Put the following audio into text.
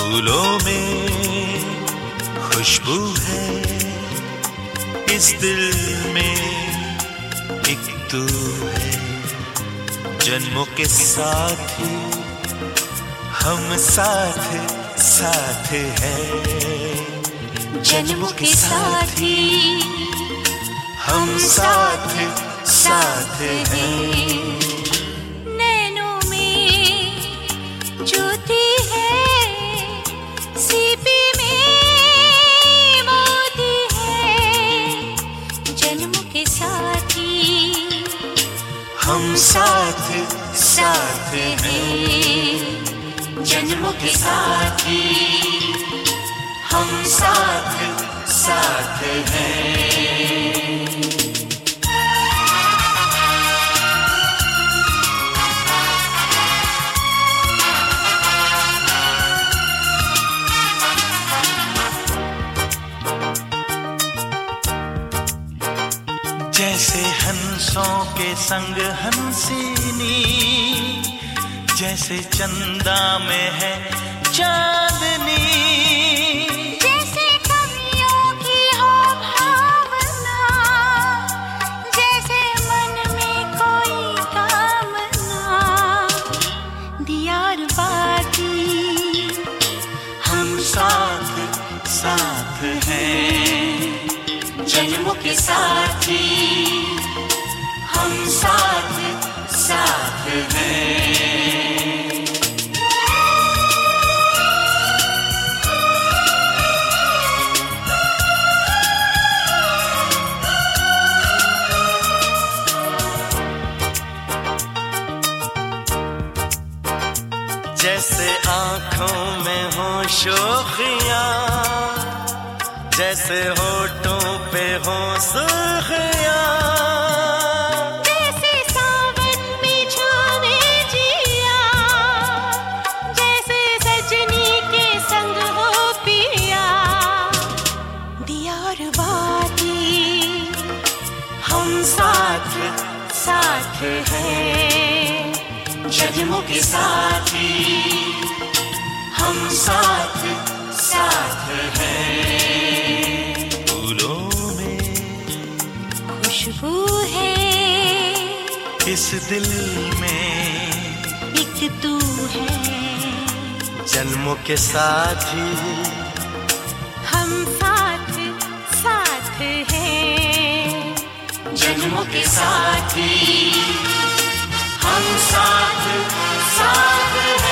फूलों में खुशबू है, इस दिल में एक तू है। जन्मों के साथी हम साथ साथ हैं, जन्मों के साथी हम साथ साथ हैं। नैनों में ज्योति है, सीपी में मोती है, जन्मों के साथी हम साथ साथ हैं, जन्मों के साथी हम साथ साथ हैं। जैसे हंसों के संग हंसिनी, जैसे चंदा में है चांदनी, जैसे कवियों की हो भावना, जैसे मन में कोई कामना, दियार बाती हम साथ साथ हैं, जन्मों के साथी हम साथ साथ हैं। जैसे आँखों में हो शोखियाँ, जैसे होठों पे हो सुर्खियाँ, जैसे सावन में छावे जिया, जैसे सजनी के संग हो पिया, दियार बाती हम साथ साथ हैं, जन्मों के साथी हम साथ साथ हैं। फूलों में खुशबू है, इस दिल में एक तू है, जन्मों के साथी हम साथ साथ हैं, जन्मों के साथी हम साथ साथ